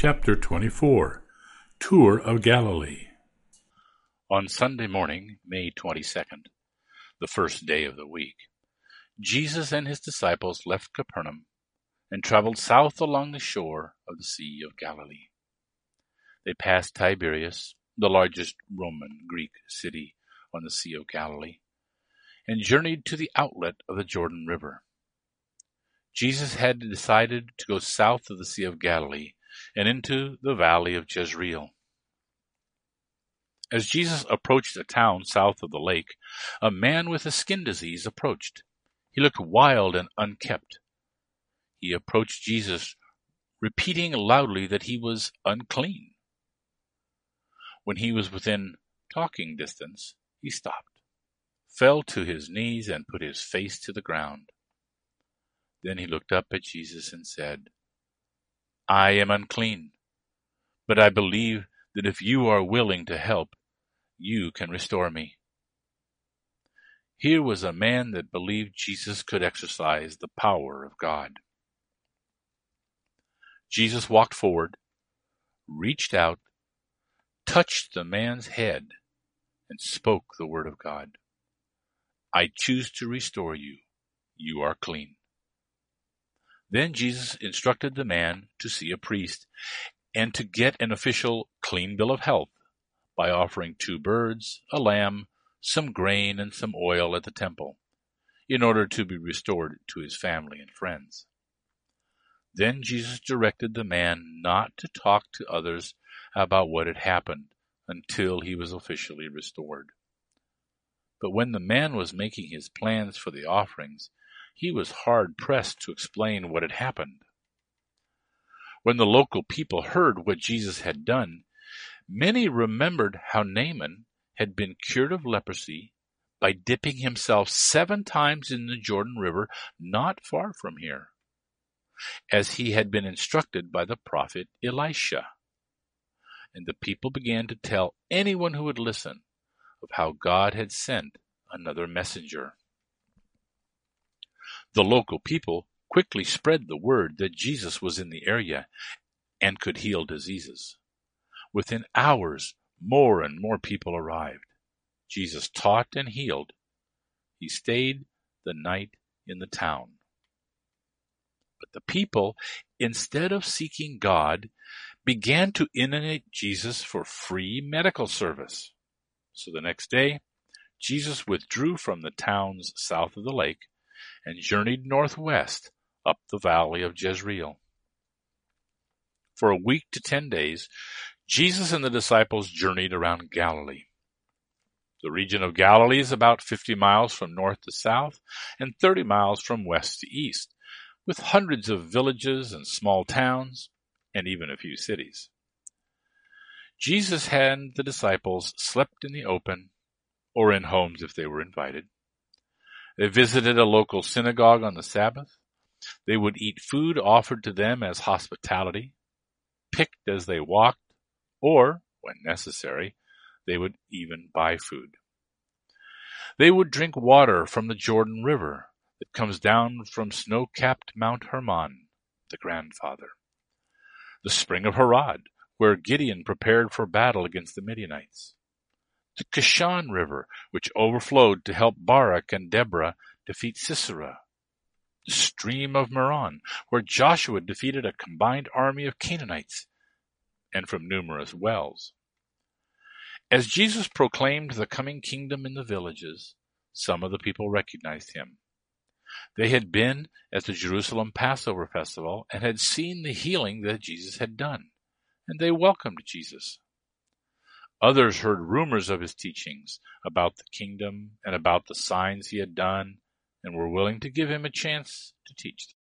Chapter 24 Tour of Galilee. On Sunday morning, May 22nd, the first day of the week, Jesus and his disciples left Capernaum and traveled south along the shore of the Sea of Galilee. They passed Tiberias, the largest Roman Greek city on the Sea of Galilee, and journeyed to the outlet of the Jordan River. Jesus had decided to go south of the Sea of Galilee and into the valley of Jezreel. As Jesus approached a town south of the lake, a man with a skin disease approached. He looked wild and unkempt. He approached Jesus, repeating loudly that he was unclean. When he was within talking distance, he stopped, fell to his knees, and put his face to the ground. Then he looked up at Jesus and said, "I am unclean, but I believe that if you are willing to help, you can restore me." Here was a man that believed Jesus could exercise the power of God. Jesus walked forward, reached out, touched the man's head, and spoke the word of God. "I choose to restore you. You are clean." Then Jesus instructed the man to see a priest and to get an official clean bill of health by offering 2 birds, a lamb, some grain, and some oil at the temple, in order to be restored to his family and friends. Then Jesus directed the man not to talk to others about what had happened until he was officially restored. But when the man was making his plans for the offerings, he was hard-pressed to explain what had happened. When the local people heard what Jesus had done, many remembered how Naaman had been cured of leprosy by dipping himself 7 times in the Jordan River not far from here, as he had been instructed by the prophet Elisha. And the people began to tell anyone who would listen of how God had sent another messenger. The local people quickly spread the word that Jesus was in the area and could heal diseases. Within hours, more and more people arrived. Jesus taught and healed. He stayed the night in the town. But the people, instead of seeking God, began to inundate Jesus for free medical service. So the next day, Jesus withdrew from the towns south of the lake and journeyed northwest up the valley of Jezreel. For a week to 10 days, Jesus and the disciples journeyed around Galilee. The region of Galilee is about 50 miles from north to south and 30 miles from west to east, with hundreds of villages and small towns, and even a few cities. Jesus and the disciples slept in the open, or in homes if they were invited. They visited a local synagogue on the Sabbath. They would eat food offered to them as hospitality, picked as they walked, or, when necessary, they would even buy food. They would drink water from the Jordan River that comes down from snow-capped Mount Hermon, the grandfather, the spring of Harod, where Gideon prepared for battle against the Midianites, the Kishon River, which overflowed to help Barak and Deborah defeat Sisera, the stream of Meron, where Joshua defeated a combined army of Canaanites, and from numerous wells. As Jesus proclaimed the coming kingdom in the villages, some of the people recognized him. They had been at the Jerusalem Passover festival and had seen the healing that Jesus had done, and they welcomed Jesus. Others heard rumors of his teachings about the kingdom and about the signs he had done, and were willing to give him a chance to teach them.